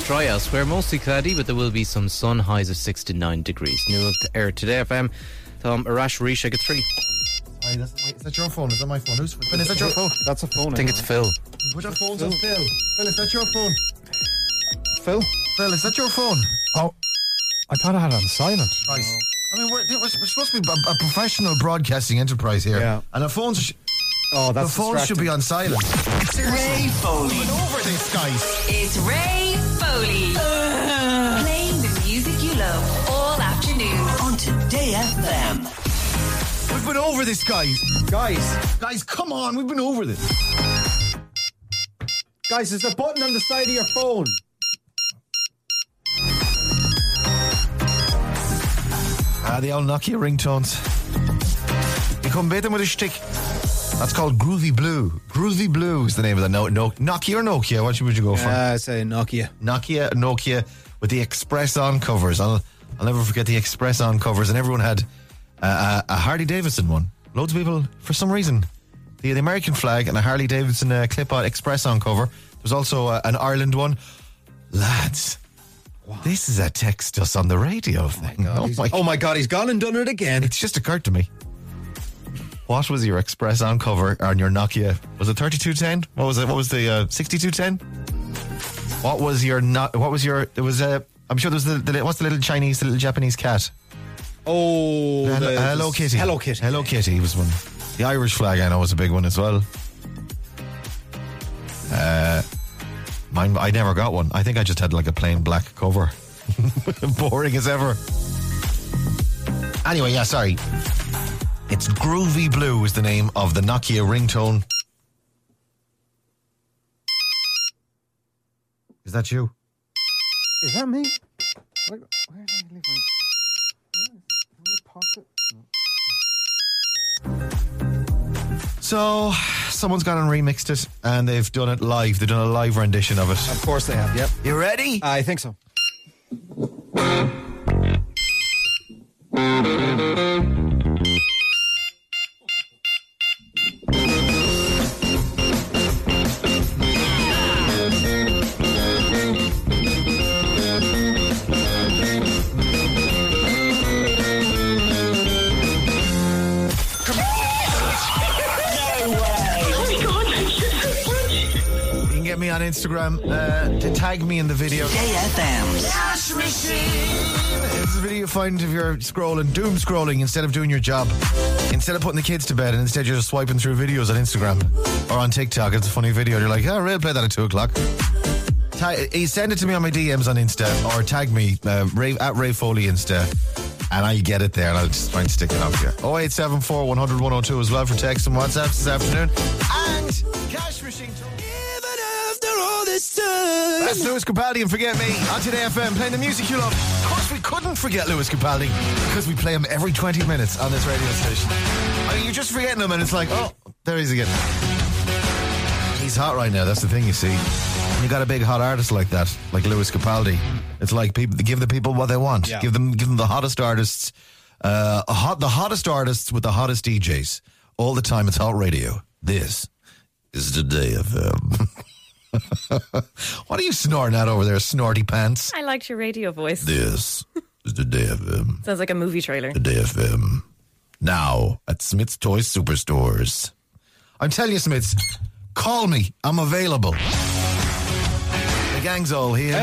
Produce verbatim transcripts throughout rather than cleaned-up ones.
dry elsewhere, mostly cloudy, but there will be some sun, highs of six to nine degrees. New air today, F M. Tom Arash Risha get three. Sorry, that's my, is that your phone? Is that my phone? Who's phone? Is that your phone? That's a phone. I think it's Phil. Put your phones on Phil. Phil, is that your phone? Phil? Phil, is that your phone? Oh, I thought I had it on silent. Right. I mean, we're, we're, we're supposed to be a, a professional broadcasting enterprise here. Yeah. And our phones, sh- Oh, that's the phones should be on silent. It's Ray Foley. Get over this, guys. It's Ray Foley. Uh, Playing the music you love all afternoon on Today F M. We've been over this, guys. Guys, Guys, come on. We've been over this. guys, there's a button on the side of your phone. Ah, the old Nokia ringtones. You come beat them with a stick. That's called Groovy Blue. Groovy Blue is the name of the no, no, Nokia or Nokia? What would you go for? Uh, I say Nokia. Nokia, Nokia with the Express On covers. I'll, I'll never forget the Express On covers, and everyone had uh, a, a Harley Davidson one. Loads of people, for some reason, the, the American flag and a Harley Davidson uh, clip-on Express On cover. There's also uh, an Ireland one. Lads, wow. This is a text us on the radio thing. Oh my, oh, my oh my God, he's gone and done it again. It's just occurred to me. What was your Express On cover on your Nokia? Was it thirty-two ten? What was it? What was the uh, sixty-two ten? What was your no, What was your? There was a. I'm sure there was the, the what's the little Chinese, the little Japanese cat? Oh, Hello, the, Hello Kitty. Hello Kitty. Hello Kitty was one. The Irish flag, I know, was a big one as well. Uh, mine, I never got one. I think I just had like a plain black cover. Boring as ever. Anyway, yeah, sorry. It's Groovy Blue is the name of the Nokia ringtone. Is that you? Is that me? Where, where did I leave my... Where, my pocket? So, someone's gone and remixed it, and they've done it live. They've done a live rendition of it. Of course they have, yep. You ready? I think so. Me on Instagram uh, to tag me in the video. Today F M's Cash Machine. It's a video you find if you're scrolling, doom scrolling instead of doing your job. Instead of putting the kids to bed, and instead you're just swiping through videos on Instagram or on TikTok. It's a funny video. You're like, oh, Ray, play that at two o'clock. Ta- send it to me on my D Ms on Insta or tag me uh, Ray, at Ray Foley Insta, and I get it there and I'll just try and stick it up here. oh eight seven four, one hundred, one oh two as well for text and WhatsApp this afternoon. And Cash Machine. That's Lewis Capaldi and Forget Me on Today F M, playing the music you love. Of course we couldn't forget Lewis Capaldi because we play him every twenty minutes on this radio station. I mean, you're just forgetting him and it's like, oh, there he is again. He's hot right now, that's the thing, you see. When you got a big hot artist like that, like Lewis Capaldi, it's like people give the people what they want. Yeah. Give them give them the hottest artists, uh, a hot, the hottest artists with the hottest D Js. All the time, it's hot radio. This is Today F M. What are you snoring at over there, snorty pants? I liked your radio voice. This is Today F M. Sounds like a movie trailer. Today F M. Now at Smith's Toy Superstores. I'm telling you, Smith's, call me. I'm available. The gang's all here.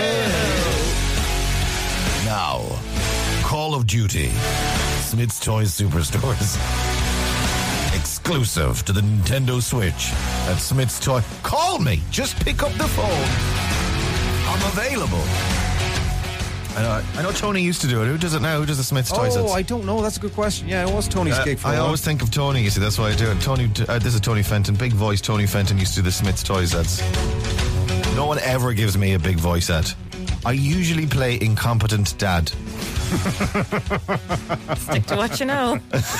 Now, Call of Duty. Smith's Toy Superstores. Exclusive to the Nintendo Switch at Smith's Toy. Call me. Just pick up the phone. I'm available. I know, I know Tony used to do it. Who does it now? Who does the Smith's Toy sets? Oh, I don't know. That's a good question. Yeah, it was Tony's Uh, gig for I a while. always think of Tony, you see, that's why I do it. Tony, uh, this is Tony Fenton. Big voice Tony Fenton used to do the Smith's Toy sets. No one ever gives me a big voice at. I usually play incompetent dad. Stick to what you know.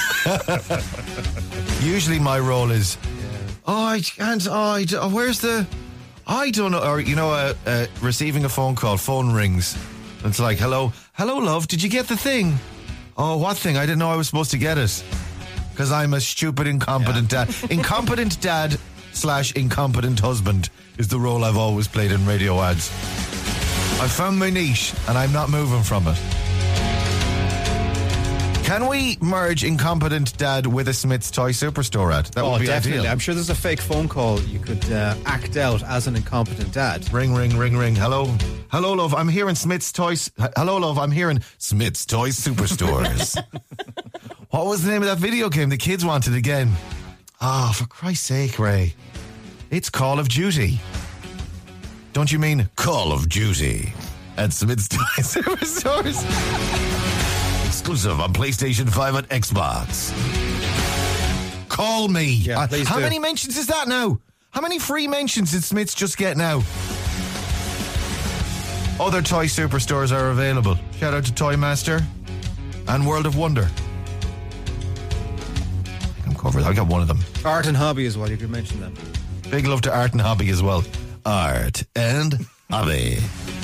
Usually my role is, oh, I can't, oh, I, d- oh, where's the, I don't know, or, you know, uh, uh, receiving a phone call, phone rings. It's like, hello, hello, love, did you get the thing? Oh, what thing? I didn't know I was supposed to get it. Because I'm a stupid, incompetent yeah. dad. Incompetent dad slash incompetent husband is the role I've always played in radio ads. I found my niche and I'm not moving from it. Can we merge Incompetent Dad with a Smith's Toy Superstore ad? That Oh, would be definitely. ideal. I'm sure there's a fake phone call you could uh, act out as an incompetent dad. Ring, ring, ring, ring. Hello. Hello, love. I'm here in Smith's Toys. Hello, love. I'm here in Smith's Toy Superstores. What was the name of that video game the kids wanted again? Ah, oh, for Christ's sake, Ray. It's Call of Duty. Don't you mean Call of Duty at Smith's Toy Superstores? Exclusive on PlayStation five and Xbox. Call me. Yeah, Uh, please how do. many mentions is that now? How many free mentions did Smith's just get now? Other toy superstores are available. Shout out to Toy Master and World of Wonder. I'm covered. I got one of them. Art and hobby as well, you could mention them. Big love to Art and Hobby as well. Art and Hobby.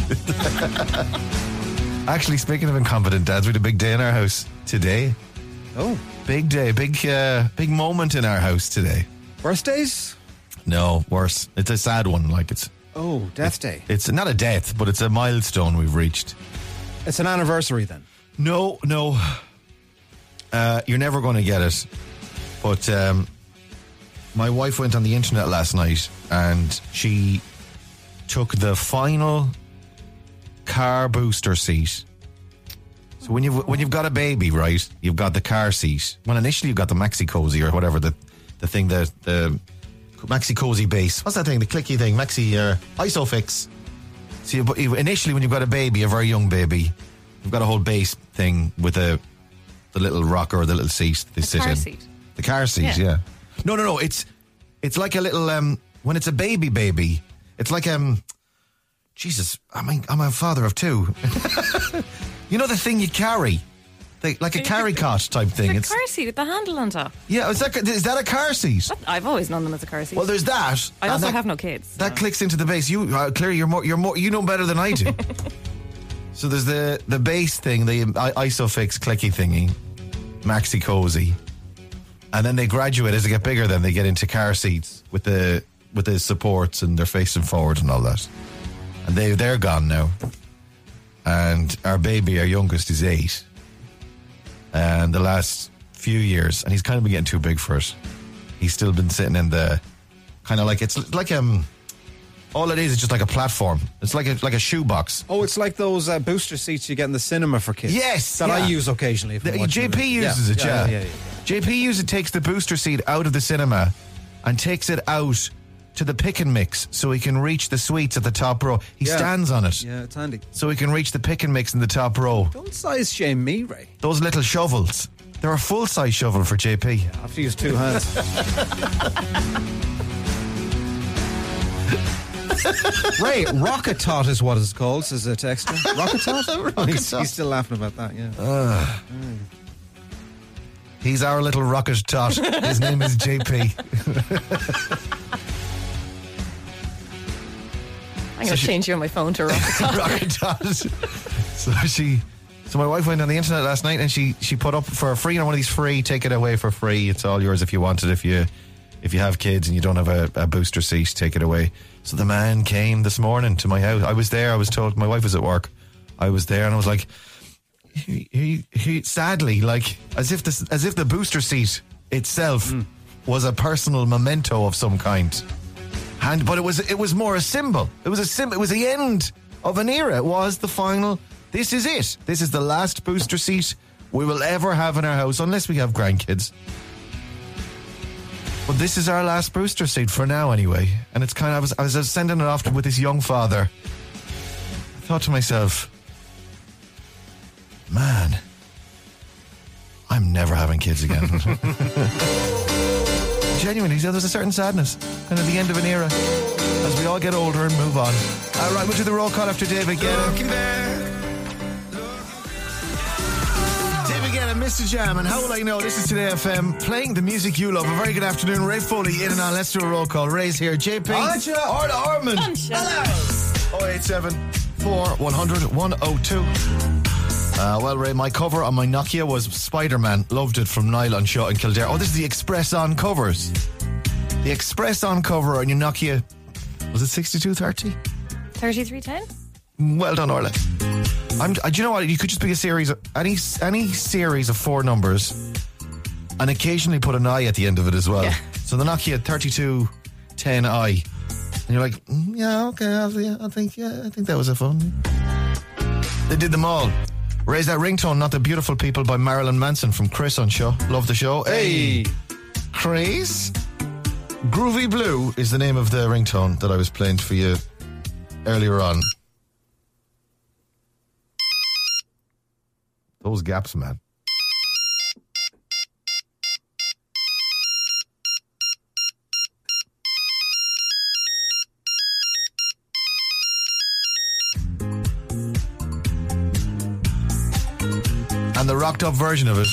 Actually, speaking of incompetent dads, we had a big day in our house today. Oh, Big day, big uh, big moment in our house today. birthdays? No, worse. It's a sad one. Like it's Oh, death day. it's not a death, but it's a milestone we've reached. It's an anniversary then. No, no. Uh, you're never going to get it. But um, my wife went on the internet last night and she took the final car booster seat. So when you've when you've got a baby, right, you've got the car seat. Well, initially you've got the Maxi Cozy or whatever the the thing that the Maxi Cozy base. What's that thing? The clicky thing, Maxi uh, Isofix. So you, you, initially when you've got a baby, a very young baby, you've got a whole base thing with a the little rocker or the little seat they The sit car in. seat. The car seat, yeah. Yeah. No, no, no. It's it's like a little um when it's a baby baby. It's like um Jesus, I mean I'm a father of two. You know the thing you carry? The, like a carry cot type thing. The It's car seat with the handle on top. yeah, is that is that a car seat? I've always known them as a car seat. Well, there's that. I and also that, have no kids. That so. clicks into the base. You uh, clearly you're more you're more you know better than I do. So there's the the base thing, the I- Isofix clicky thingy, Maxi Cozy, and then they graduate as they get bigger. Then they get into car seats with the with the supports and they're facing forward and all that. And they they're gone now. And our baby, our youngest, is eight. And the last few years, and he's kind of been getting too big for it. He's still been sitting in the kind of like it's like um. All it is is just like a platform. It's like a like a shoebox. Oh, it's like those uh, booster seats you get in the cinema for kids. Yes, That yeah. I use occasionally. If I'm The, watching J P a movie. uses it, yeah. yeah, yeah, yeah. J P uses it, takes the booster seat out of the cinema and takes it out to the pick and mix so he can reach the sweets at the top row. He Yeah. stands on it Yeah, it's handy. so he can reach the pick and mix in the top row. Don't size shame me, Ray. Those little shovels. They're a full-size shovel for J P. I have to use two hands. Ray, Rocket Tot is what it's called, says a texter. Rocket Tot? Rocket he's, Tot. he's still laughing about that, yeah. He's our little rocket tot. His name is J P. I'm going to change you on my phone to Rocket Top. Rocket tot. So she, so my wife went on the internet last night and she she put up for a free, you know, one of these free, take it away for free. It's all yours if you want it. If you if you have kids and you don't have a, a booster seat, take it away. So the man came this morning to my house. I was there. I was told my wife was at work. I was there and I was like, he, he, he sadly, like as if this, as if the booster seat itself mm. was a personal memento of some kind. And but it was it was more a symbol. It was a symbol. It was the end of an era. It was the final. This is it. This is the last booster seat we will ever have in our house, unless we have grandkids. But this is our last booster seat for now, anyway. And it's kind of I was I was sending it off with this young father. I thought to myself, man, I'm never having kids again. Genuinely, there's a certain sadness, kind of the end of an era, as we all get older and move on. All right, we'll do the roll call after David Guetta. David Guetta, Mister Jam, and How Will I Know? This is Today F M, playing the music you love. A very good afternoon, Ray Foley in and on. Let's do a roll call. Ray's here, J P, Archa. Arda Armand. oh eight seven, four, one hundred, one oh two. Uh, well, Ray, my cover on my Nokia was Spider-Man. Loved it, from Niall on Shaw and Kildare. Oh, this is the Express On covers. The Express On cover on your Nokia, was it sixty-two thirty? thirty-three ten? Well done, Orla. I'm, uh, do you know what? You could just pick a series of any any series of four numbers, and occasionally put an I at the end of it as well. Yeah. So the Nokia thirty-two ten I, and you're like, mm, yeah, okay, I'll, yeah, I think, yeah, I think that was a fun. They did them all. Raise That Ringtone, Not the Beautiful People by Marilyn Manson from Chris on show. Love the show. Hey. Chris. Groovy Blue is the name of the ringtone that I was playing for you earlier on. Those gaps, man. And the rocked up version of it.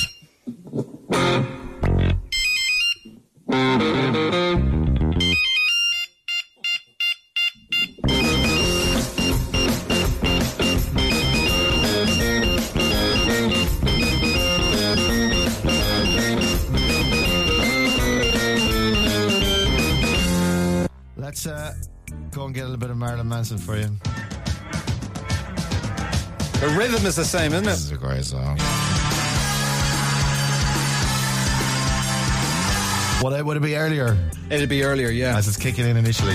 Let's uh, go and get a little bit of Marilyn Manson for you. The rhythm is the same, isn't it? This is a great song. What would it be earlier? It'd be earlier, yeah. As it's kicking in initially.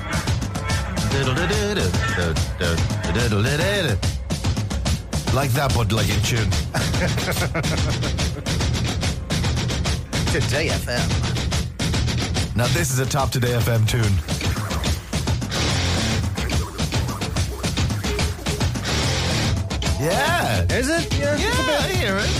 Like that, but like in tune. Today F M. Now this is a top Today F M tune. Yeah. Is it? Yeah. Yeah, I hear it.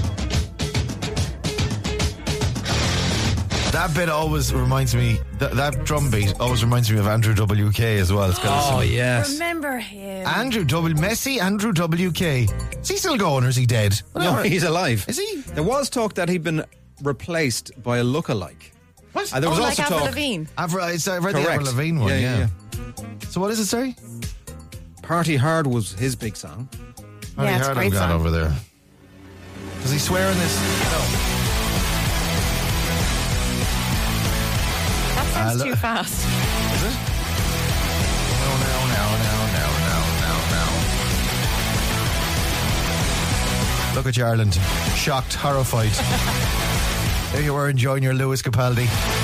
That bit always reminds me, that, that drum beat always reminds me of Andrew W K as well. It's got Oh, a yes. Remember him. Andrew W. Messi, Andrew W K. Is he still going or is he dead? No, he's alive. Is he? There was talk that he'd been replaced by a lookalike. What? And there Oh, was like also Avril talk. Lavigne. I've, I read the Correct. Avril Lavigne one, Yeah, yeah, yeah, So what is it, sorry? Party Hard was his big song. Party Yeah, it's a Hard great I've got song. over there. Does he swear in this? No. That sounds Uh, look- too fast. Is it? No, no, no, no, no, no, no, no. Look at you, Ireland. Shocked, horrified. There you were enjoying your Lewis Capaldi.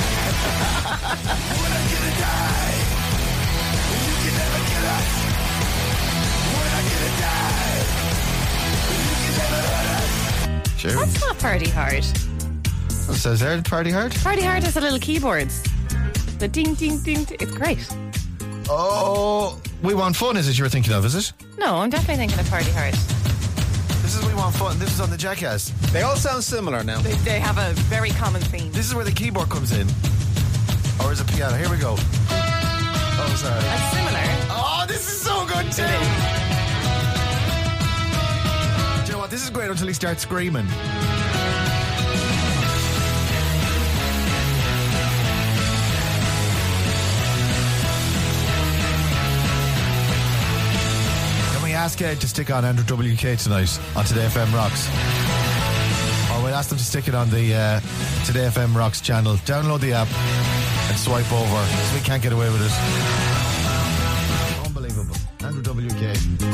Sure. That's not Party Hard. What says there? Party Hard? Party Hard has the little keyboards. The ding, ding, ding. ding. It's great. Oh, We Want Fun is it you're thinking of, is it? No, I'm definitely thinking of Party Hard. This is We Want Fun. This is on the Jackass. They all sound similar now. They, they have a very common theme. This is where the keyboard comes in. Or is it piano? Here we go. Oh, sorry. That's similar. Oh, this is so good too. Do you know what? This is great until he starts screaming. Can we ask Ed to stick on Andrew W K tonight on Today F M Rocks? Or we'll ask them to stick it on the uh, Today F M Rocks channel. Download the app and swipe over, so we can't get away with it. Unbelievable. Andrew W K.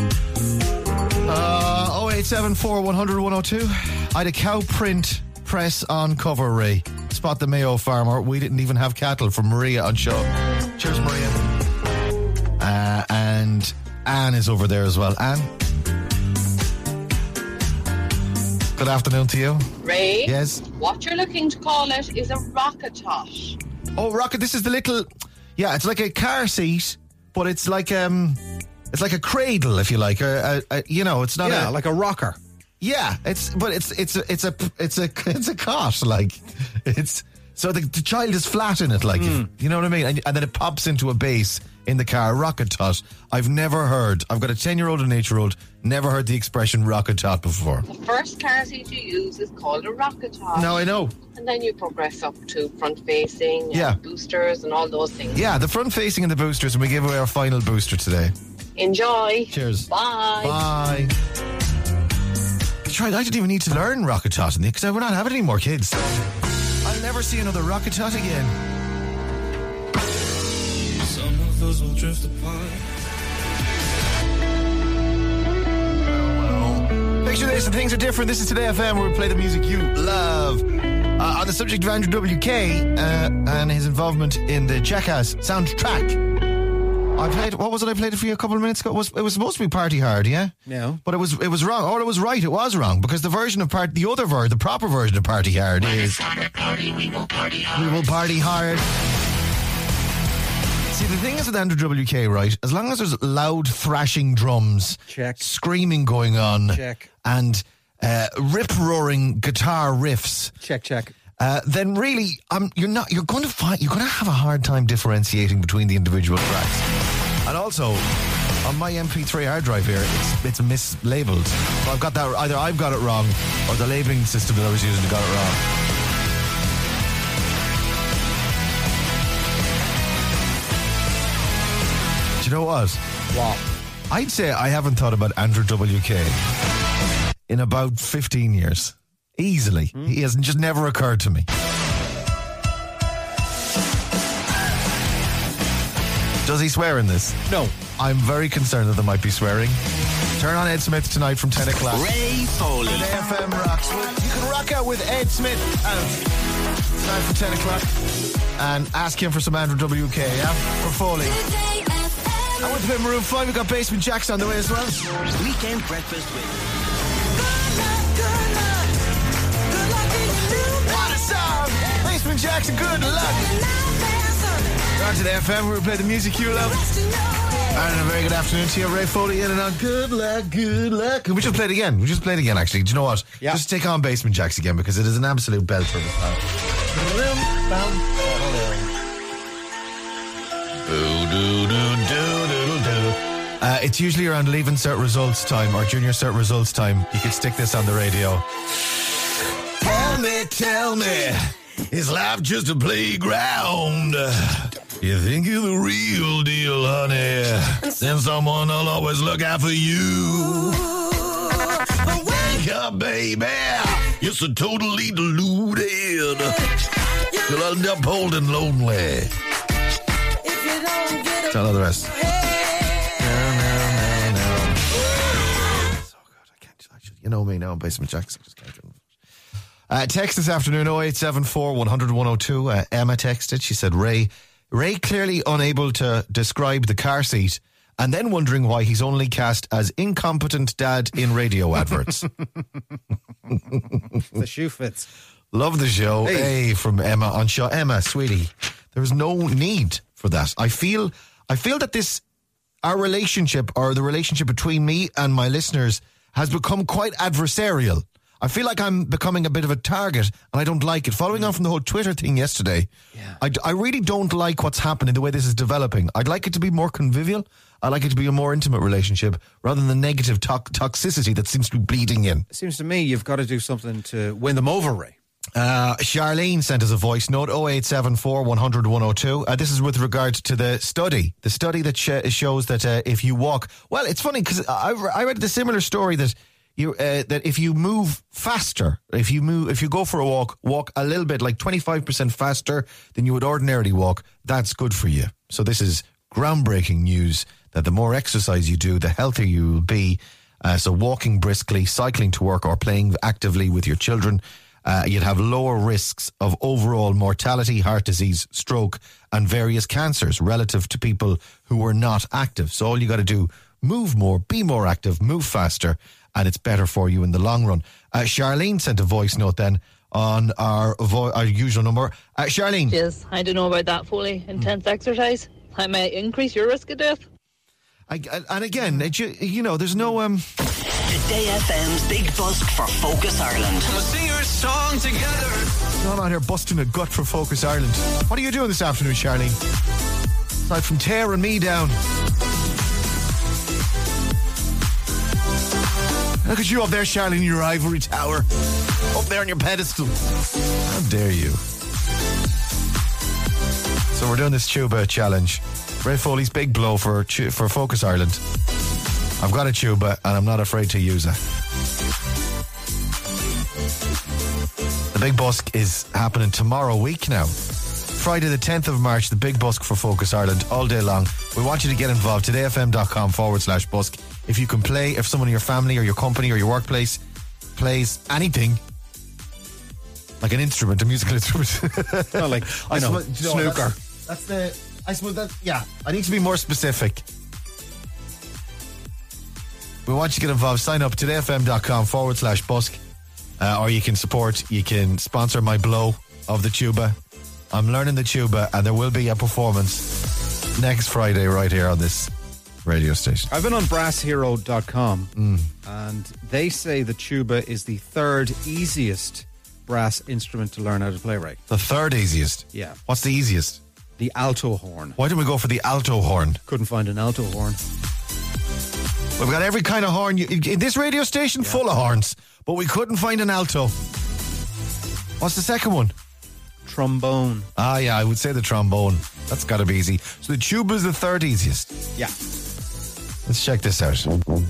Uh, oh eight seven four, one hundred, one oh two. I had a cow print press on cover, Ray. Spot the Mayo farmer. We didn't even have cattle from Maria on show. Cheers, Maria. Uh, and Anne is over there as well. Anne? Good afternoon to you. Ray, Yes? what you're looking to call it is a rocket tot. Oh, Rocket, this is the little... Yeah, it's like a car seat, but it's like um, it's like a cradle, if you like. A, a, a, you know, it's not Yeah, a... like a rocker. Yeah, it's but it's it's a it's a it's a it's a cot, like it's so the, the child is flat in it, like Mm. if, you know what I mean, and, and then it pops into a base in the car. Rocket tot. I've never heard. I've got a ten-year-old and an eight-year-old. Never heard the expression rocket tot before. The first car seat you use is called a rocket tot. Now I know. And then you progress up to front facing, and Yeah. boosters, and all those things. Yeah, the front-facing and the boosters, and we give away our final booster today. Enjoy. Cheers. Bye. Bye. That's right, I didn't even need to learn rocket tot because we're not having any more kids. I'll never see another rocket tot again. Some of us will drift apart. Picture this, and things are different. This is Today F M, where we play the music you love. Uh, on the subject of Andrew W K uh, and his involvement in the Jackass soundtrack. I played, what was it I played it for you a couple of minutes ago? It was, it was supposed to be Party Hard, yeah? No. But it was it was wrong. Or it was right, it was wrong. Because the version of part, the other version, the proper version of Party Hard is... Party, we will party hard. We will party hard. See, the thing is with Andrew W K, right? As long as there's loud thrashing drums, check, screaming going on, check, and uh, rip-roaring guitar riffs, check, check. Uh, then really, um, you're not. You're going to find. You're going to have a hard time differentiating between the individual tracks. And also, on my M P three hard drive here, it's it's mislabeled. So I've got that. Either I've got it wrong, or the labeling system that I was using got it wrong. Do you know what? What? I'd say I haven't thought about Andrew W K in about fifteen years. Easily. Mm. He has just never occurred to me. Does he swear in this? No. I'm very concerned that there might be swearing. Turn on Ed Smith tonight from ten o'clock. Ray Foley. Today F M rocks. You can rock out with Ed Smith out tonight from ten o'clock and ask him for some Andrew W K, yeah? For Foley. I want to play Maroon five. We've got Basement Jacks on the way as well. Weekend breakfast with... What a song! Basement Jackson, good luck! We're on to the F M, where we play the music you love. And a very good afternoon to you, Ray Foley in and on. Good luck, good luck. We just played it again. We just played it again, actually. Do you know what? Yeah. Just take on Basement Jacks again, because it is an absolute belter. Uh, it's usually around leaving cert results time or junior cert results time. You could stick this on the radio. Tell me, tell me, is life just a playground? You think you're the real deal, honey? Then someone will always look out for you. Wake up, baby. You're so totally deluded. You'll end up holding lonely. Tell her the rest. No, no, no, no. So good. I can't. I should, you know me now, Basement Jacks. I just can't. Uh, text this afternoon, oh eight seven four, one hundred, one oh two. Uh, Emma texted. She said, Ray, Ray clearly unable to describe the car seat and then wondering why he's only cast as incompetent dad in radio adverts. The shoe fits. Love the show. Hey. Hey, from Emma on show. Emma, sweetie, there was no need for that. I feel, I feel that this, our relationship or the relationship between me and my listeners has become quite adversarial. I feel like I'm becoming a bit of a target, and I don't like it. Following on from the whole Twitter thing yesterday, yeah. I, I really don't like what's happening, the way this is developing. I'd like it to be more convivial. I'd like it to be a more intimate relationship, rather than the negative to- toxicity that seems to be bleeding in. It seems to me you've got to do something to win them over, Ray. Uh, Charlene sent us a voice note, oh eight seven four, one hundred, one oh two. Uh, this is with regard to the study. The study that sh- shows that uh, if you walk... Well, it's funny, because I, I read the similar story that... You, uh, that if you move faster, if you move, if you go for a walk, walk a little bit, like twenty-five percent faster than you would ordinarily walk, that's good for you. So this is groundbreaking news that the more exercise you do, the healthier you will be. Uh, so walking briskly, cycling to work, or playing actively with your children, uh, you'd have lower risks of overall mortality, heart disease, stroke, and various cancers relative to people who are not active. So all you got to do, move more, be more active, move faster, and it's better for you in the long run. Uh, Charlene sent a voice note then on our vo- our usual number. Uh, Charlene. Yes, I don't know about that, Foley. Intense mm. exercise. I may increase your risk of death. I, and again, it, you, you know, there's no... Um... Today F M's Big Busk for Focus Ireland. We'll sing our song together. No, I'm out here busting a gut for Focus Ireland. What are you doing this afternoon, Charlene? Aside from tearing me down. Look at you up there, Charlene, in your ivory tower. Up there on your pedestal. How dare you? So we're doing this tuba challenge. Ray Foley's big blow for for Focus Ireland. I've got a tuba and I'm not afraid to use it. The Big Busk is happening tomorrow week now. Friday the tenth of March, the big busk for Focus Ireland all day long. We want you to get involved. todayfm.com forward slash busk. If you can play, if someone in your family or your company or your workplace plays anything, like an instrument, a musical instrument. Not like, I know, suppose- do you know what, snooker. That's, that's the, I suppose that, yeah, I need to be more specific. We want you to get involved. Sign up todayfm.com forward slash busk. Uh, or you can support, you can sponsor my blow of the tuba. I'm learning the tuba, and there will be a performance next Friday right here on this radio station. I've been on brass hero dot com Mm. and they say the tuba is the third easiest brass instrument to learn how to play, right? The third easiest. Yeah. What's the easiest? The alto horn. Why didn't we go for the alto horn? Couldn't find an alto horn. We've got every kind of horn. You, in this radio station, full of horns, but we couldn't find an alto. What's the second one? Trombone. Ah, yeah, I would say the trombone. That's got to be easy. So the tuba is the third easiest. Yeah. Let's check this out.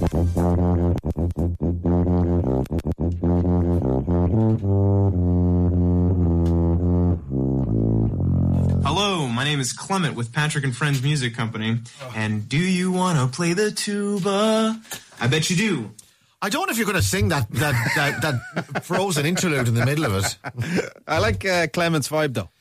Hello, my name is Clement with Patrick and Friends Music Company. And do you want to play the tuba? I bet you do. I don't know if you're going to sing that that, that that frozen interlude in the middle of it. I like uh, Clement's vibe, though.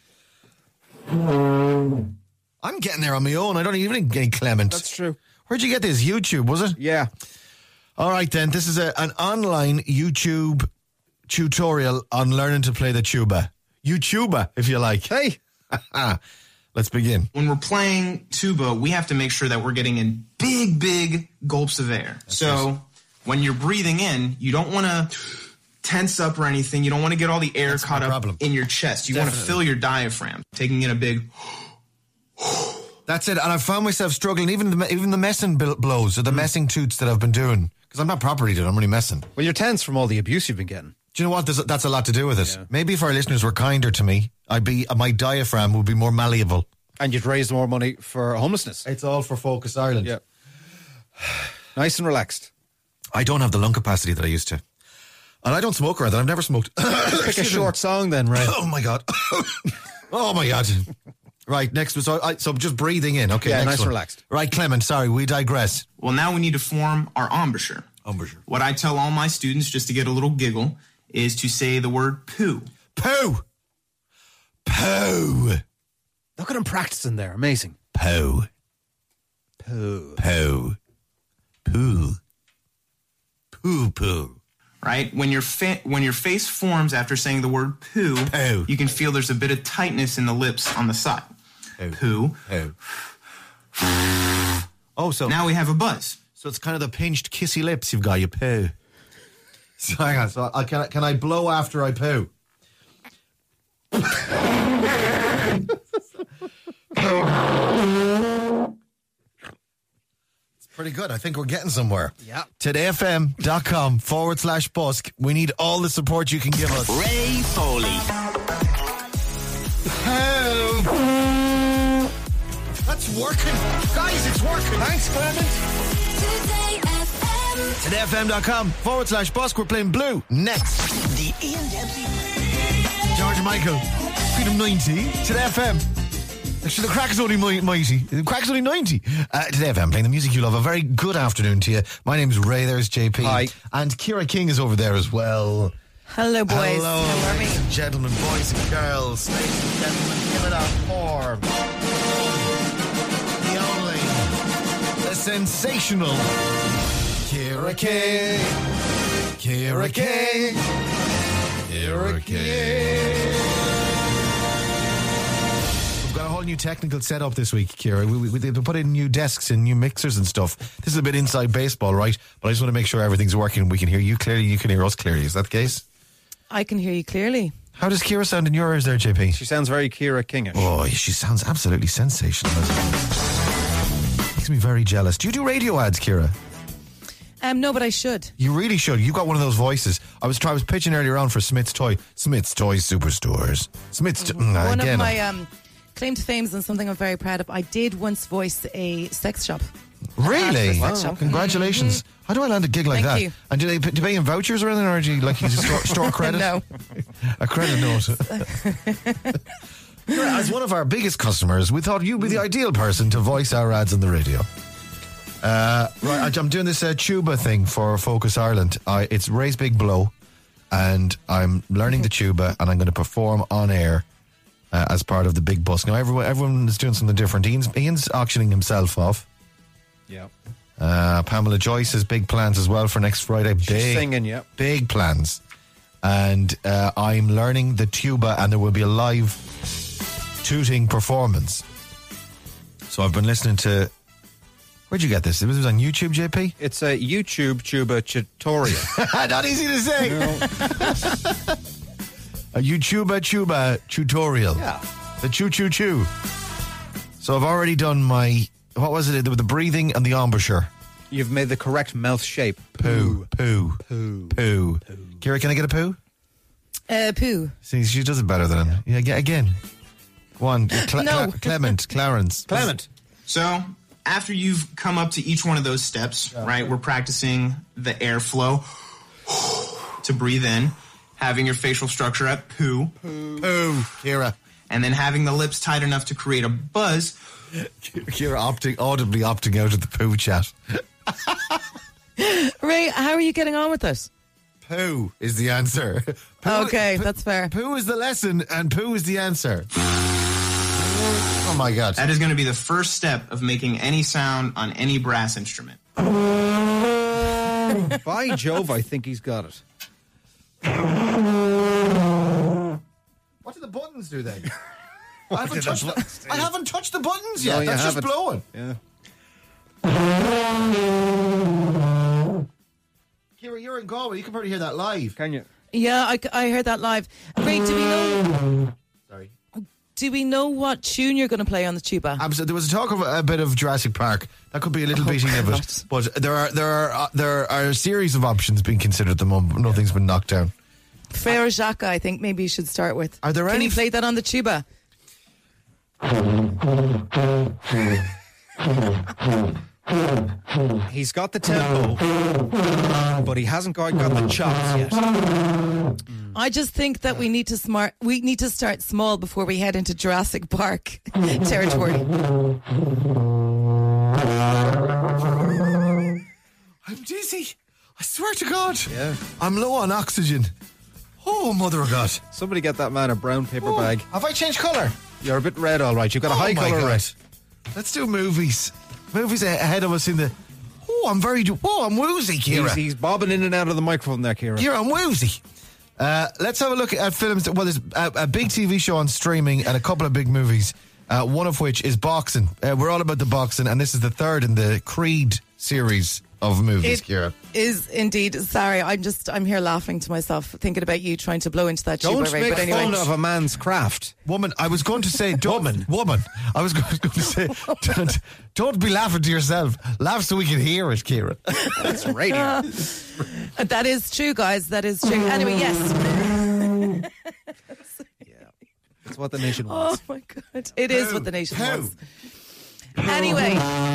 I'm getting there on my own. I don't even get Clement. That's true. Where'd you get this? YouTube, was it? Yeah. All right, then. This is a, an online YouTube tutorial on learning to play the tuba. YouTuber, if you like. Hey. Let's begin. When we're playing tuba, we have to make sure that we're getting in big, big gulps of air. That's so nice. When you're breathing in, you don't want to tense up or anything. You don't want to get all the air That's caught my up problem. in your chest. You want to Definitely. fill your diaphragm, taking in a big... That's it. And I found myself struggling, even the, even the messing bil- blows or the messing toots that I've been doing. Because I'm not properly doing it, I'm really messing. Well, you're tense from all the abuse you've been getting. Do you know what? There's, that's a lot to do with it. Yeah. Maybe if our listeners were kinder to me, I'd be my diaphragm would be more malleable. And you'd raise more money for homelessness. It's all for Focus Ireland. Yeah. Nice and relaxed. I don't have the lung capacity that I used to. And I don't smoke or anything. I've never smoked. Pick a short song then, right? Oh my God. Oh my God. Right, next one. So, I, so just breathing in. Okay, Yeah, next nice one. relaxed. Right, Clement, sorry, we digress. Well, now we need to form our embouchure. Embouchure. What I tell all my students, just to get a little giggle, is to say the word poo. Poo. Poo. Look at him practicing there. Amazing. Poo. Poo. Poo. Poo. Poo poo. Right? When your fa- when your face forms after saying the word poo, Poo. you can feel there's a bit of tightness in the lips on the side. Poo. Poo. Oh, so Now we have a buzz. so it's kind of the pinched kissy lips you've got, you poo. So hang on, so I, can, I- can I blow after I poo? It's pretty good. I think we're getting somewhere. Yeah. todayfm.com forward slash busk. We need all the support you can give us. Ray Foley. Help. That's working. Guys, it's working. Thanks, Clement. todayfm.com forward slash busk. We're playing Blue next. The Ian Dempsey. George Michael, Freedom ninety. Today F M. Actually, the crack is only mi- mighty. The crack is only ninety. Uh, today F M, playing the music you love. A very good afternoon to you. My name's Ray. There's J P. Hi. And Ciara King is over there as well. Hello, boys. Hello, How are we? ladies and gentlemen, boys and girls, ladies and gentlemen, give it up for the only, the sensational Ciara King. Ciara King. Ciara King. We've got a whole new technical setup this week, Ciara. We, we, we they put in new desks and new mixers and stuff. This is a bit inside baseball, right? But I just want to make sure everything's working. We can hear you clearly. You can hear us clearly. Is that the case? I can hear you clearly. How does Ciara sound in your ears there, J P? She sounds very Ciara Kingish. Oh, she sounds absolutely sensational. Makes me very jealous. Do you do radio ads, Ciara? Um, no, but I should. You really should. You've got one of those voices. I was try, I was pitching earlier on for Smith's Toy. Smith's Toy Superstores. Smith's to- mm, One again. of my um, claim to fame and something I'm very proud of. I did once voice a sex shop. Really? Wow. Sex shop. Congratulations. How do I land a gig like Thank that? you. And do they do they pay in vouchers or anything, or do you like you just store, store credit? No. A credit note. As one of our biggest customers, we thought you'd be the ideal person to voice our ads on the radio. Uh, right, I'm doing this uh, tuba thing for Focus Ireland. I, it's Ray's Big Blow, and I'm learning the tuba, and I'm going to perform on air uh, as part of the Big Bus. Now, everyone, everyone is doing something different. Ian's, Ian's auctioning himself off. Yeah. Uh, Pamela Joyce has big plans as well for next Friday. She's big, singing, yeah. Big plans. And uh, I'm learning the tuba, and there will be a live tooting performance. So I've been listening to... Where'd you get this? It was on YouTube, J P? It's a YouTube tuba tutorial. Not easy to say. No. A YouTube tuba tutorial. Yeah. The choo choo choo. So I've already done my... What was it? The, the breathing and the embouchure. You've made the correct mouth shape. Poo. Poo. Poo. Poo. Poo. Kira, can I get a poo? Uh, poo. See, she does it better than him. Yeah, yeah again. Go on. Cle- No. Cle- Clement. Clarence. Clement. So, after you've come up to each one of those steps, right, we're practicing the airflow to breathe in, having your facial structure at poo, Poo. Poo. Kira. and then having the lips tight enough to create a buzz. Kira opting, audibly opting out of the poo chat. Ray, how are you getting on with it? Poo is the answer. Poo, Okay, poo, that's fair. Poo is the lesson, and poo is the answer. Oh my God. That is going to be the first step of making any sound on any brass instrument. By Jove, I think he's got it. What do the buttons do then? I, haven't touched the, I haven't touched the buttons yet. No, you That's just haven't. blowing. Yeah. Kira, you're in Galway. You can probably hear that live. Can you? Yeah, I, I heard that live. Ray, do we know? Sorry. Do we know what tune you're going to play on the tuba? Absolutely. There was a talk of a bit of Jurassic Park. That could be a little Oh, beating of God. it. But there are there are uh, there are a series of options being considered at the moment. But nothing's been knocked down. Frere Jacques, I think maybe you should start with. Are there Can any you play that on the tuba? He's got the tempo, but he hasn't quite got the chops yet. I just think that we need to smart. We need to start small before we head into Jurassic Park territory. I'm dizzy. I swear to God. Yeah. I'm low on oxygen. Oh, mother of God. Somebody get that man a brown paper Oh, bag. have I changed colour? You're a bit red, all right. You've got a Oh high my colour God. red. Let's do movies. Movies a- ahead of us in the... Oh, I'm very... Oh, I'm woozy, Kira. He's, he's bobbing in and out of the microphone there, Kira. Kira, I'm woozy. Uh, let's have a look at films. Well, there's a, a big T V show on streaming and a couple of big movies, uh, one of which is boxing. Uh, we're all about the boxing, and this is the third in the Creed series of movies, It Kira. is indeed. Sorry, I'm just. I'm here laughing to myself, thinking about you trying to blow into that tuba, Don't Ray. make But anyway, fun of a man's craft. Woman, I was going to say... Don't, woman. Woman. I was going to say, don't, don't be laughing to yourself. Laugh so we can hear it, Kira. That's radio. that is true, guys. That is true. Anyway, yes. That's what the nation Oh wants. my God, it is Who? what the nation Who? wants. Anyway,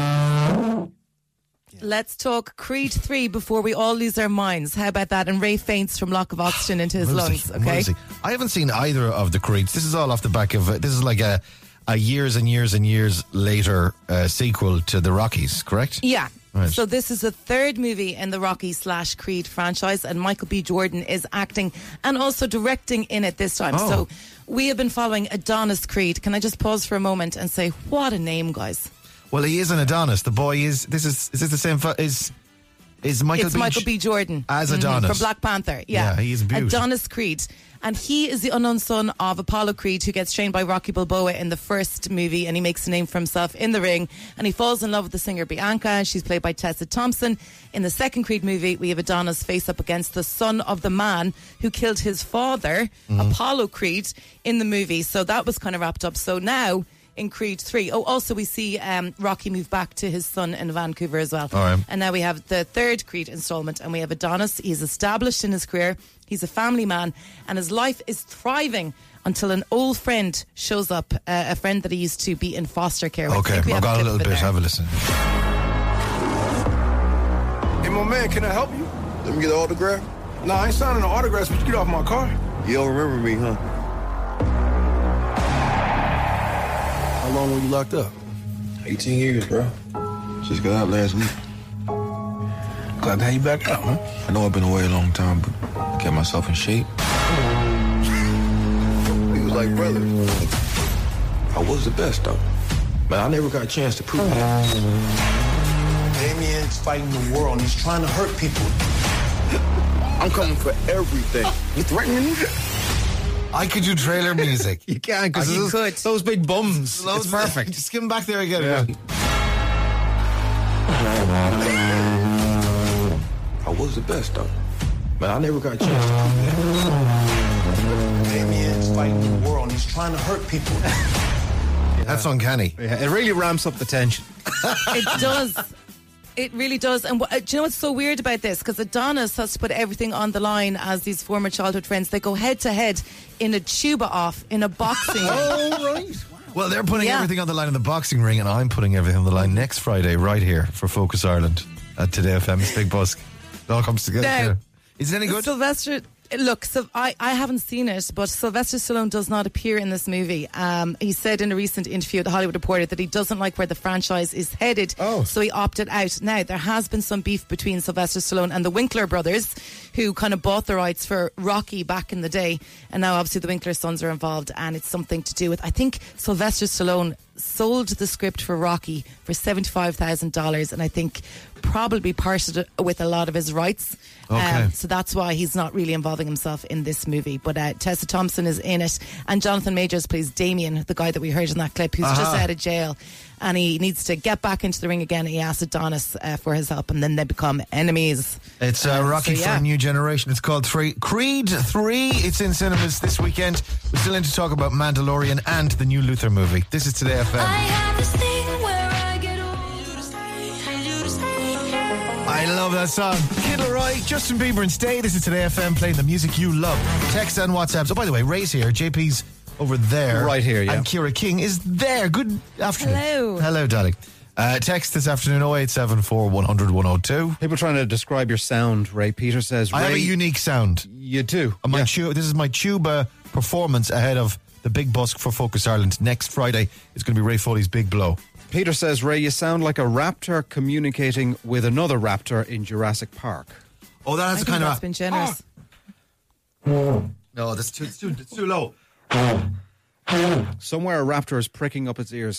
let's talk Creed three before we all lose our minds. How about that? And Ray faints from lack of oxygen into his Woozy, lungs. Okay. woozy. I haven't seen either of the Creeds. This is all off the back of... Uh, this is like a, a years and years and years later uh, sequel to the Rockies, correct? Yeah. Right. So this is the third movie in the Rocky slash Creed franchise, and Michael B. Jordan is acting and also directing in it this time. Oh. So we have been following Adonis Creed. Can I just pause for a moment and say, what a name, guys? Well, he is an Adonis. The boy is... This is... Is this the same... Fu- is is Michael it's B. Michael B. Jordan as Mhm, Adonis. from Black Panther. Yeah, Yeah, he is beautiful. Adonis Creed, and he is the unknown son of Apollo Creed, who gets trained by Rocky Balboa in the first movie, and he makes a name for himself in the ring. And he falls in love with the singer Bianca, and she's played by Tessa Thompson. In the second Creed movie, we have Adonis face up against the son of the man who killed his father, Mm-hmm. Apollo Creed, in the movie. So that was kind of wrapped up. So now, in Creed three. Oh, also we see um, Rocky move back to his son in Vancouver as well. All right. And now we have the third Creed installment, and we have Adonis. He's established in his career. He's a family man, and his life is thriving until an old friend shows up, uh, a friend that he used to be in foster care with. I Okay, think we I've have got a clip little of it bit. there. Have a listen. Hey, my man, can I help you? Let me get an autograph. No, I ain't signing no autographs, but you get off my car. You don't remember me, huh? How long were you locked up? eighteen years, bro. Just got out last week. Glad to have you back out, huh? I know I've been away a long time, but I kept myself in shape. We was like brothers. I was the best, though. But I never got a chance to prove it. Damien's fighting the world and he's trying to hurt people. I'm coming for everything. You threatening me? I could do trailer music. You can't, because you those, could. those big bums. Those- It's perfect. Just give him back there again. Yeah. I was the best, though. But I never got a chance to prove it. Damien's fighting the world and he's trying to hurt people. That's uncanny. Yeah, it really ramps up the tension. It does. It really does. And what, uh, do you know what's so weird about this? Because Adonis has to put everything on the line as these former childhood friends. They go head to head in a tuba off, in a boxing ring. Oh, right. Well, they're putting Yeah. everything on the line in the boxing ring, and I'm putting everything on the line next Friday, right here for Focus Ireland at Today F M's Big Busk. It all comes together. Now, here. Is it any good? Sylvester, look, so I, I haven't seen it, but Sylvester Stallone does not appear in this movie. Um, he said in a recent interview at the Hollywood Reporter that he doesn't like where the franchise is headed, Oh. so he opted out. Now, there has been some beef between Sylvester Stallone and the Winkler brothers, who kind of bought the rights for Rocky back in the day, and now obviously the Winkler sons are involved, and it's something to do with, I think Sylvester Stallone sold the script for Rocky for seventy-five thousand dollars, and I think probably parted it with a lot of his rights. Okay. Um, so that's why he's not really involving himself in this movie. But uh, Tessa Thompson is in it, and Jonathan Majors plays Damien, the guy that we heard in that clip, who's just Uh-huh. out of jail, and he needs to get back into the ring again. He asks Adonis uh, for his help, and then they become enemies. It's uh, Um, Rocky so, for yeah. a New Generation. It's called three. Creed three. It's in cinemas this weekend. We're still in to talk about Mandalorian and the new Luther movie. This is Today F M. I love that song. Kid Laroi, Justin Bieber and Stay. This is Today F M playing the music you love. Text and WhatsApps. Oh, by the way, Ray's here. J P's over there. Right here, yeah. And Kira King is there. Good afternoon. Hello. Hello, darling. Uh, text this afternoon oh eight seven four one hundred one oh two. People trying to describe your sound, Ray. Peter says, I have a Ray, unique sound. you do. Uh, My Yeah. tu- this is my tuba performance ahead of the Big Busk for Focus Ireland. Next Friday, it's going to be Ray Foley's Big Blow. Peter says, Ray, you sound like a raptor communicating with another raptor in Jurassic Park. Oh, that I has a think kind that's of... been generous. No, that's too, it's too, it's too low. Somewhere a raptor is pricking up its ears.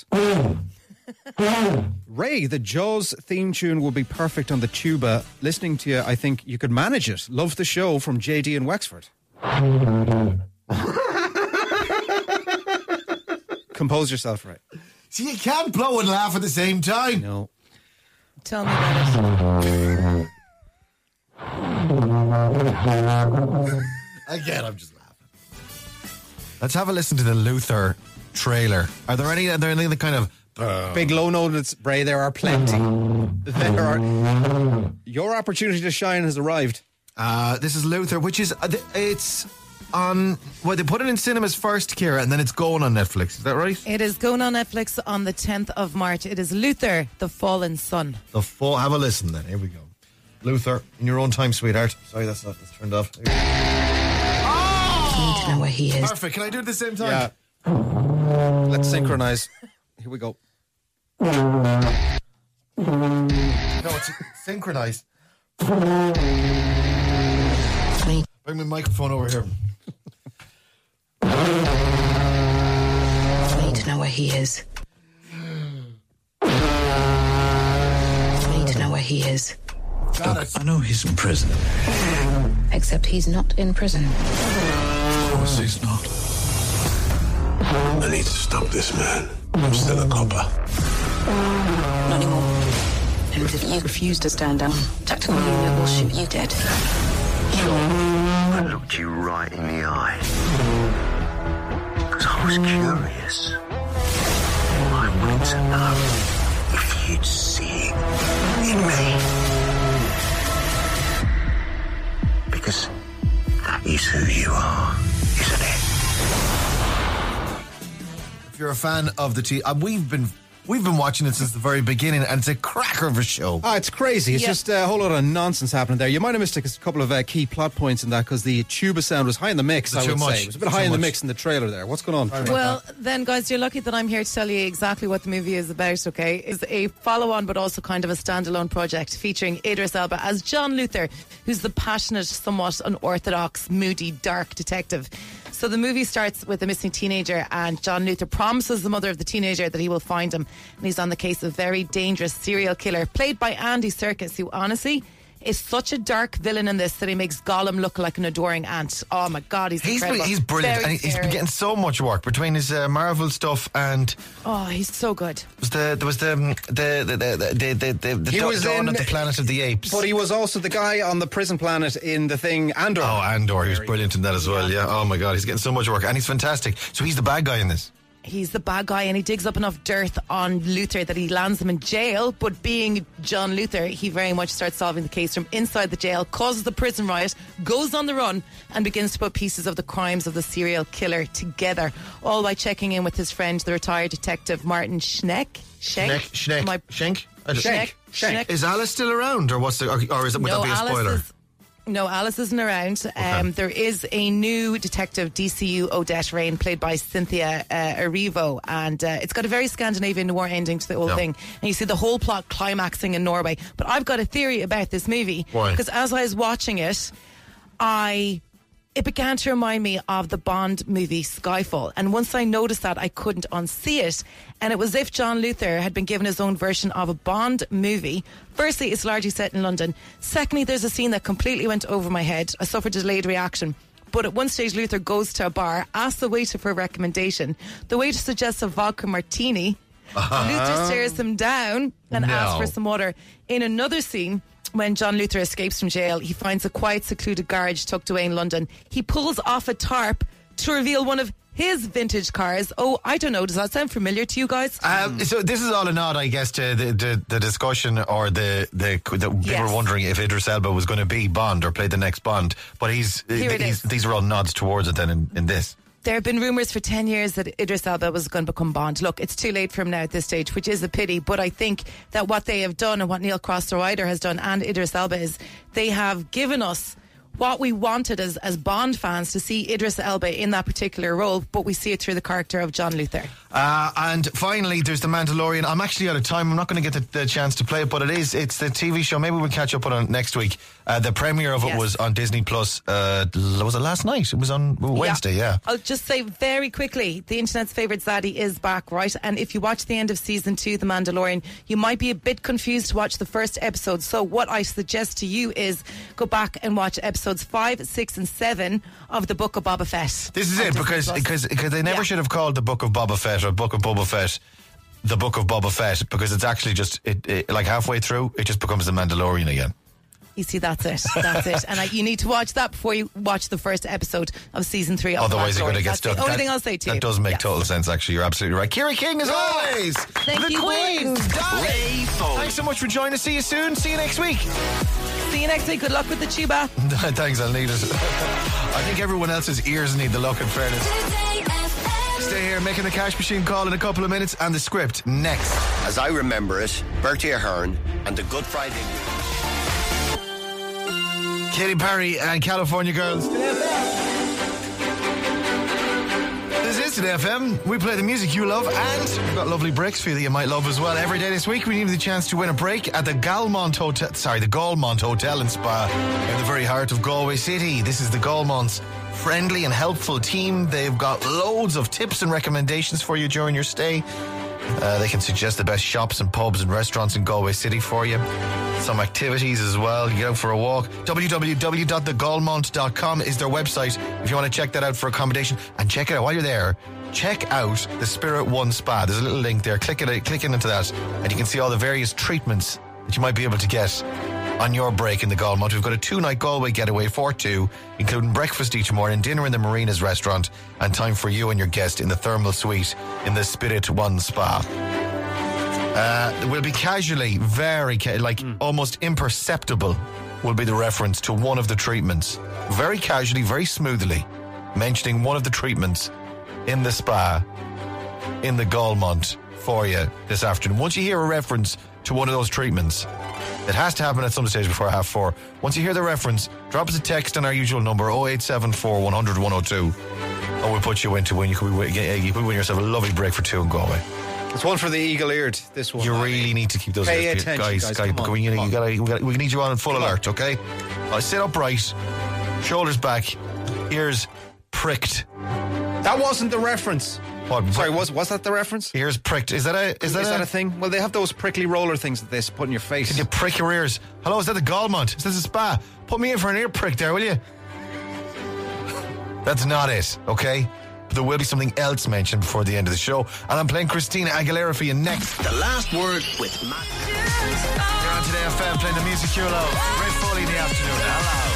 Ray, the Jaws theme tune will be perfect on the tuba. Listening to you, I think you could manage it. Love the show from J D in Wexford. Compose yourself, Ray. See, you can't blow and laugh at the same time. No. Tell me about it. Again, I'm just laughing. Let's have a listen to the Luther trailer. Are there any, are there any other kind of... Big low notes, Ray, there are plenty. There are. Your opportunity to shine has arrived. Uh, this is Luther, which is... uh, It's on... Well, they put it in cinemas first, Kira, and then it's going on Netflix. Is that right? It is going on Netflix on the tenth of March. It is Luther, the Fallen Son. The full, have a listen then. Here we go. Luther, in your own time, sweetheart. Sorry, that's not that's turned off. I need to know where he is. Perfect. Can I do it at the same time? Yeah. Let's synchronize. Here we go. No, it's synchronized. Bring my microphone over here. I need to know where he is. I need to know where he is. Got it. I know he's in prison. Except he's not in prison. Of course he's not. I need to stop this man. I'm still a copper. Not anymore. And if you refuse to stand down, Tactical Unit will shoot you dead. I looked you right in the eye. Because I was curious. I wanted to know if you'd see in me. Because that is who you are, isn't it? If you're a fan of the T, uh, we've been We've been watching it since the very beginning, and it's a cracker of a show. Oh, it's crazy. It's Yeah. just a whole lot of nonsense happening there. You might have missed a couple of uh, key plot points in that because the tuba sound was high in the mix, Was it I too would much? say. It was a bit Too high in the much? mix in the trailer there. What's going on? Well, then, guys, you're lucky that I'm here to tell you exactly what the movie is about, okay? It's a follow-on, but also kind of a standalone project featuring Idris Elba as John Luther, who's the passionate, somewhat unorthodox, moody, dark detective. So the movie starts with a missing teenager, and John Luther promises the mother of the teenager that he will find him. And he's on the case of a very dangerous serial killer, played by Andy Serkis, who honestly is such a dark villain in this that he makes Gollum look like an adoring aunt. Oh my God, he's He's incredible. been, he's brilliant, Very and he's been scary. getting so much work between his uh, Marvel stuff and Oh, he's so good. was the there was the um, the the the the, the, the, the He Dawn was in- of the Planet of the Apes. But he was also the guy on the prison planet in the thing Andor. Oh, Andor, he was brilliant in that as well. Yeah. Oh my God, he's getting so much work, and he's fantastic. So he's the bad guy in this. He's the bad guy, and he digs up enough dirt on Luther that he lands him in jail. But being John Luther, he very much starts solving the case from inside the jail, causes the prison riot, goes on the run, and begins to put pieces of the crimes of the serial killer together, all by checking in with his friend, the retired detective Martin Schneck. Schneck, Schneck, My- Schenk. I don't- Schneck. Schneck. Is Alice still around, or what's the? Or, or is it? Would No, that be a Alice spoiler? is- No, Alice isn't around. Um, there is a new detective, D C U Odette Rain, played by Cynthia uh, Erivo, and uh, it's got a very Scandinavian noir ending to the whole Yeah. thing. And you see the whole plot climaxing in Norway. But I've got a theory about this movie. Why? Because as I was watching it, I... It began to remind me of the Bond movie Skyfall. And once I noticed that, I couldn't unsee it. And it was as if John Luther had been given his own version of a Bond movie. Firstly, it's largely set in London. Secondly, there's a scene that completely went over my head. I suffered a delayed reaction. But at one stage, Luther goes to a bar, asks the waiter for a recommendation. The waiter suggests a vodka martini. Luther stares him down and No. asks for some water. In another scene, when John Luther escapes from jail, he finds a quiet, secluded garage tucked away in London. He pulls off a tarp to reveal one of his vintage cars. Oh, I don't know. Does that sound familiar to you guys? Um, so this is all a nod, I guess, to the the, the discussion or the the, the people Yes. were wondering if Idris Elba was going to be Bond or play the next Bond. But he's, Here it he's is. these are all nods towards it. Then in, in this. There have been rumours for ten years that Idris Elba was going to become Bond. Look, it's too late for him now at this stage, which is a pity. But I think that what they have done and what Neil Cross-the-Rider has done and Idris Elba is they have given us what we wanted as, as Bond fans to see Idris Elba in that particular role, but we see it through the character of John Luther. Uh, and finally, there's The Mandalorian. I'm actually out of time. I'm not going to get the, the chance to play it, but it is. It's the T V show. Maybe we'll catch up on it next week. Uh, the premiere of it Yes. was on Disney Plus. Uh, was it last night? It was on Wednesday, yeah. I'll just say very quickly, the internet's favourite Zaddy is back, right? And if you watch the end of season two, The Mandalorian, you might be a bit confused to watch the first episode. So what I suggest to you is go back and watch episodes five, six and seven of the Book of Boba Fett. This is on it, Disney because Plus. because because they never Yeah. should have called the Book of Boba Fett or Book of Boba Fett the Book of Boba Fett, because it's actually just it, it like halfway through it just becomes the Mandalorian again. You see, that's it. That's it. And I, you need to watch that before you watch the first episode of season three of Otherwise, The you're going to get Mandalorian. stuck. That's the only That- thing I'll say to you. That does make Yes. total sense, actually. You're absolutely right. Kira King, as always. Thank the you, Queen. boys. Darling. Ray Foley. Thanks so much for joining us. See you soon. See you next week. See you next week. Good luck with the tuba. Thanks, I'll need it. I think everyone else's ears need the luck, in fairness. Stay here, making the cash machine call in a couple of minutes, and the script next. As I remember it, Bertie Ahern and the Good Friday. Katy Perry and California Girls. This is Today F M. We play the music you love, and we've got lovely breaks for you that you might love as well. Every day this week, we give you the chance to win a break at the Galmont Hotel. Sorry, the Galmont Hotel and Spa in the very heart of Galway City. This is the Galmont's friendly and helpful team. They've got loads of tips and recommendations for you during your stay. Uh, they can suggest the best shops and pubs and restaurants in Galway City for you. Some activities as well. You get out for a walk. w w w dot the galmont dot com is their website if you want to check that out for accommodation. And check it out while you're there. Check out the Spirit One Spa. There's a little link there. Click it, click into that, and you can see all the various treatments that you might be able to get on your break in the Galmont. We've got a two-night Galway getaway for two, including breakfast each morning, dinner in the Marina's restaurant, and time for you and your guest in the thermal suite in the Spirit One Spa. Uh, will be casually, very, ca- like almost imperceptible, will be the reference to one of the treatments. Very casually, very smoothly, mentioning one of the treatments in the spa in the Galmont for you this afternoon. Once you hear a reference to one of those treatments, it has to happen at some stage before half four. Once you hear the reference, drop us a text on our usual number, oh eight seven four, one hundred, one oh two. And we'll put you into win. You could, win, you could win yourself a lovely break for two in Galway. It's one for the eagle-eared, this one. You really need to keep those Pay ears, attention, guys. guys, guys come on, we, you come on. gotta, we, gotta, we need you on in full Come alert, on. okay? Uh, sit upright, shoulders back, ears pricked. That wasn't the reference. What? Sorry, was was that the reference? Ears pricked. Is that a is that, Is a, that a thing? Well, they have those prickly roller things that they put in your face. Can you prick your ears? Hello, is that the Galmont? Is this a spa? Put me in for an ear prick there, will you? That's not it, okay? But there will be something else mentioned before the end of the show. And I'm playing Christina Aguilera for you next. The last word with Matt. You're on Today F M playing the music you love. Ray Foley in the afternoon. Hello.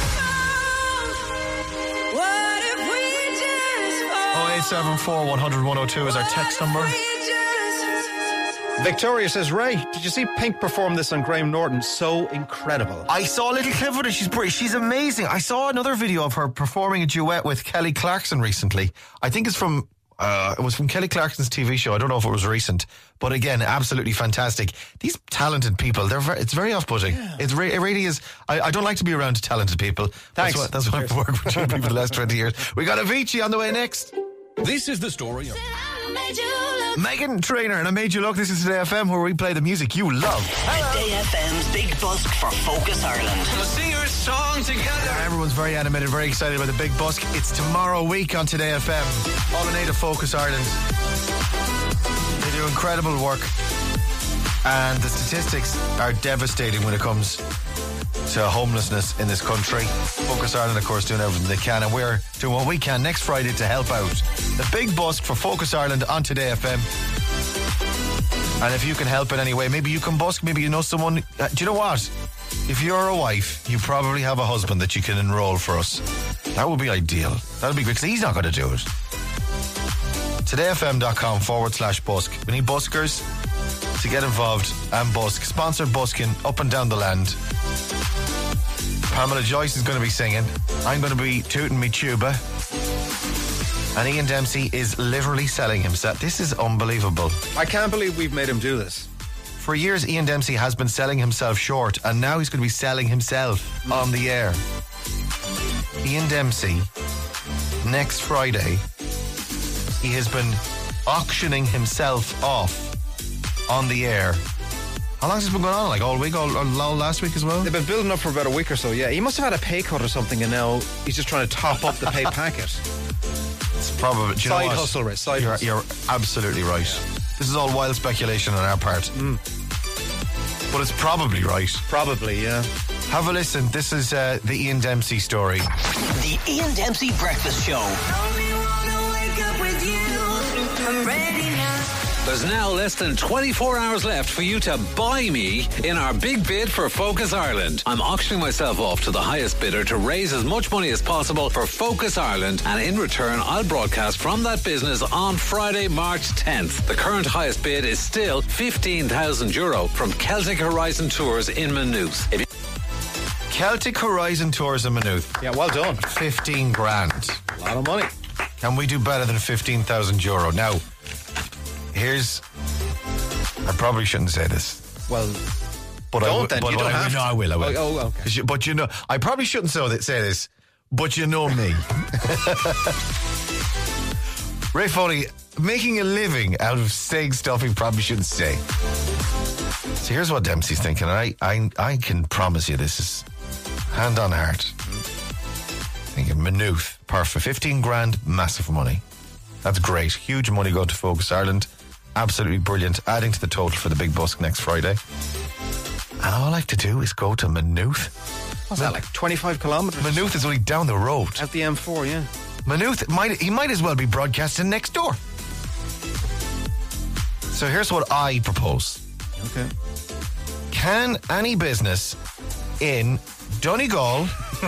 oh eight seven four, one hundred, one oh two is our text number. Victoria says, Ray, did you see Pink perform this on Graham Norton? So incredible. I saw a little clip of it. She's pretty, she's amazing. I saw another video of her performing a duet with Kelly Clarkson recently. I think it's from uh, it was from Kelly Clarkson's T V show. I don't know if it was recent, but again, absolutely fantastic. These talented people, they're very, it's very off-putting. Yeah. It's re- it really is. I, I don't like to be around talented people. Thanks. That's what, that's what I've worked with people for the last twenty years. We got Avicii on the way next. This is the story of Megan Trainor and I Made You Look. This is Today F M, where we play the music you love. Today F M's Big Busk for Focus Ireland. the singers song together. Everyone's very animated, very excited about the Big Busk. It's tomorrow week on Today F M. All in aid of Focus Ireland. They do incredible work, and the statistics are devastating when it comes to homelessness in this country. Focus Ireland, of course, doing everything they can, and we're doing what we can next Friday to help out. The Big Busk for Focus Ireland on Today F M. And if you can help in any way, maybe you can busk, maybe you know someone. Uh, do you know what? If you're a wife, you probably have a husband that you can enroll for us. That would be ideal. That would be great, because he's not going to do it. todayfm.com forward slash busk. We need buskers to get involved and busk. Sponsored busking up and down the land. Pamela Joyce is going to be singing. I'm going to be tooting me tuba. And Ian Dempsey is literally selling himself. This is unbelievable. I can't believe we've made him do this. For years, Ian Dempsey has been selling himself short, and now he's going to be selling himself mm. on the air. Ian Dempsey, next Friday, he has been auctioning himself off on the air. How long has this been going on? Like all week, all, all last week as well? They've been building up for about a week or so, yeah. He must have had a pay cut or something, and now he's just trying to top up the pay packet. It's probably... Do you side know what? hustle, Rich. Side you're, hustle. You're absolutely right. Yeah. This is all wild speculation on our part. Mm. But it's probably right. Probably, yeah. Have a listen. This is uh, the Ian Dempsey story. The Ian Dempsey Breakfast Show. There's now less than twenty-four hours left for you to buy me in our big bid for Focus Ireland. I'm auctioning myself off to the highest bidder to raise as much money as possible for Focus Ireland, and in return I'll broadcast from that business on Friday, March tenth. The current highest bid is still fifteen thousand euro from Celtic Horizon Tours in Maynooth. If you- Celtic Horizon Tours in Maynooth. Yeah, well done. fifteen grand. A lot of money. Can we do better than fifteen thousand euro? Now, here's... I probably shouldn't say this. Well, but don't I w- then. but You don't I, have no, to. I will, I will. Oh, oh, okay. You, but you know, I probably shouldn't say this, but you know me. Ray Foley, making a living out of saying stuff he probably shouldn't say. So here's what Dempsey's thinking. I, I, I can promise you this is hand on heart. Thinking Maynooth, perfect. fifteen grand, massive money. That's great. Huge money going to Focus Ireland. Absolutely brilliant. Adding to the total for the Big Busk next Friday. And all I have to do is go to Maynooth. What's that, like twenty-five kilometres? Maynooth is only down the road. At the M four, yeah. Maynooth, might, he might as well be broadcasting next door. So here's what I propose. Okay. Can any business in Donegal,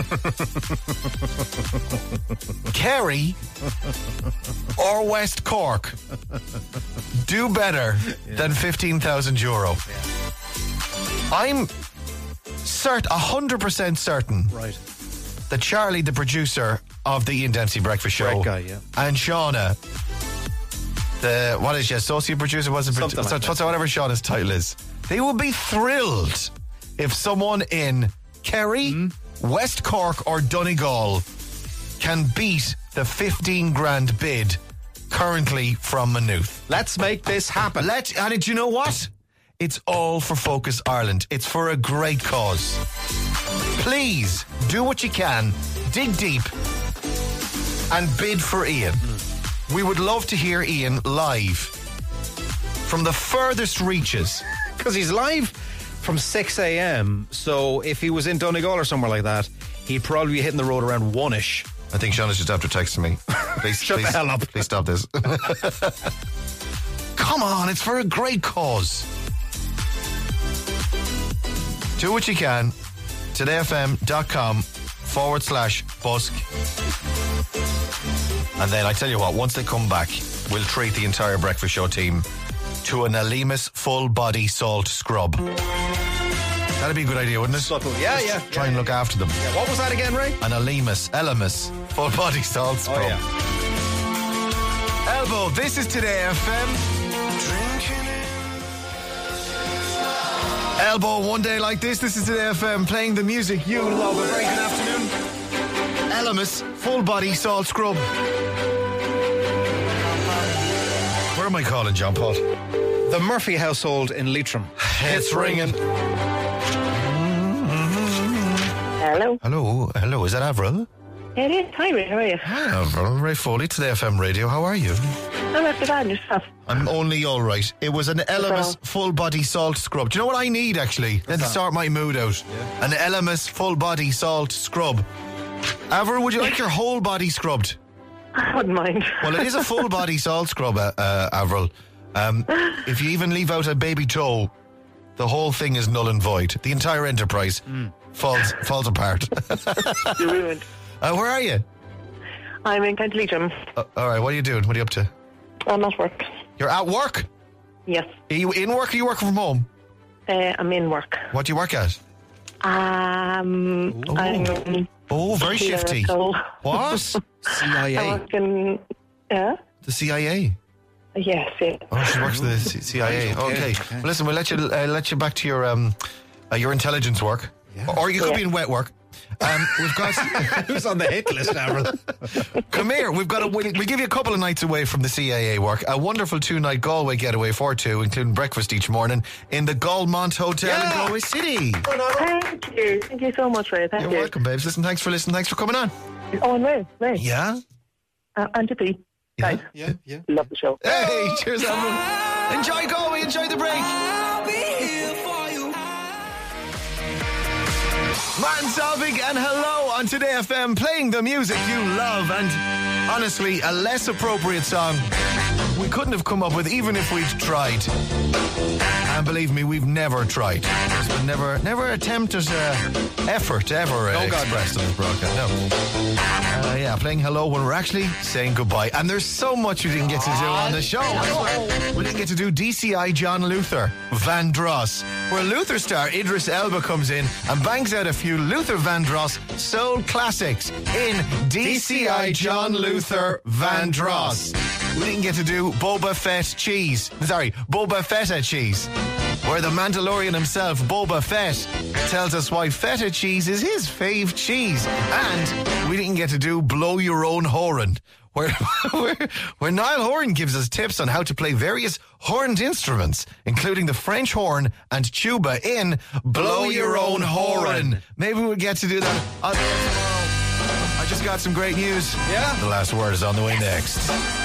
Kerry, or West Cork do better yeah. than fifteen thousand euro? Yeah. I'm cert, one hundred percent certain right. that Charlie, the producer of the Ian Dempsey Breakfast Show, guy, yeah. and Shauna, the, what is she, associate producer? What's, it, Something what's, like what's whatever Shauna's title is. They would be thrilled if someone in Kerry, mm. West Cork or Donegal can beat the fifteen grand bid currently from Maynooth. Let's make this happen. Let and do you know what? It's all for Focus Ireland. It's for a great cause. Please do what you can, dig deep, and bid for Ian. Mm. We would love to hear Ian live from the furthest reaches. Because he's live from six a.m. So if he was in Donegal or somewhere like that, he'd probably be hitting the road around one-ish. I think Shauna's just after texting me. Please, Shut please, the hell up. Please stop this. Come on, it's for a great cause. Do what you can. todayfm.com forward slash busk. And then I tell you what, once they come back, we'll treat the entire Breakfast Show team to an Elemis full body salt scrub. That'd be a good idea, wouldn't it? Subtle. Yeah, Just yeah. Try yeah, and yeah. look after them. Yeah, what was that again, Ray? An Elemis, Elemis full body salt scrub. Oh, yeah. Elbow, this is Today F M. Drinking it. Elbow, one day like this, this is Today F M, playing the music you love. A very good afternoon. Elemis full body salt scrub. Where am I calling, John Paul? The Murphy household in Leitrim. It's ringing. Hello. Hello, hello. Is that Avril? It is. Hi, Ray. How are you? Hi, Avril. Ray Foley, Today F M Radio. How are you? I'm not too bad. Yourself? I'm only all right. It was an Elemis full body salt scrub. Do you know what I need, actually? Then to start my mood out. Yeah. An Elemis full body salt scrub. Avril, would you like your whole body scrubbed? I wouldn't mind. Well, it is a full body salt scrub, uh, uh, Avril. Um, if you even leave out a baby toe, the whole thing is null and void. The entire enterprise mm. falls falls apart. You're ruined. Uh, where are you? I'm in County Leitrim. Uh, all right, what are you doing? What are you up to? I'm at work. You're at work? Yes. Are you in work or are you working from home? Uh, I'm in work. What do you work at? Um, oh. I'm... Oh, very shifty. What? C I A? I work in... Yeah? The C I A? Yes, yeah. Oh, she works for the C I A. Okay. okay. okay. Well, listen, we'll let you uh, let you back to your um uh, your intelligence work, yeah. or you could yeah. be in wet work. Um, we've got who's on the hit list, Avril? Come here. We've got a, we'll, we'll give you a couple of nights away from the C I A work. A wonderful two-night Galway getaway for two, including breakfast each morning in the Galmont Hotel yeah. in Galway City. Thank you. Thank you so much, Ray. Thank You're you. welcome, babes. Listen, thanks for listening. Thanks for coming on. Oh, and Ray, Ray. Yeah. Uh, Antipi. Yeah, Guys, yeah, yeah. Love the show. Hey, cheers, Avril. Enjoy Galway. Enjoy the break. I'll be here for you. Martin Solveig and Hello on Today F M, playing the music you love, and honestly, a less appropriate song we couldn't have come up with even if we'd tried. And believe me, we've never tried. There's been never, never attempted uh, effort ever uh, expressed on this broadcast. No. Uh, yeah, playing Hello when we're actually saying goodbye. And there's so much we didn't get to do on the show. We didn't get to do D C I John Luther Van Dross, where Luther star Idris Elba comes in and bangs out a few Luther Vandross soul classics in D C I John Luther Van Dross. We didn't get to do Boba Fett cheese. Sorry, Boba Feta cheese, where the Mandalorian himself, Boba Fett, tells us why feta cheese is his fave cheese. And we didn't get to do Blow Your Own Horn, where, where, where Niall Horan gives us tips on how to play various horned instruments, including the French horn and tuba in Blow, Blow Your Own Horn. Maybe we'll get to do that on tomorrow. I just got some great news. Yeah. The last word is on the way next.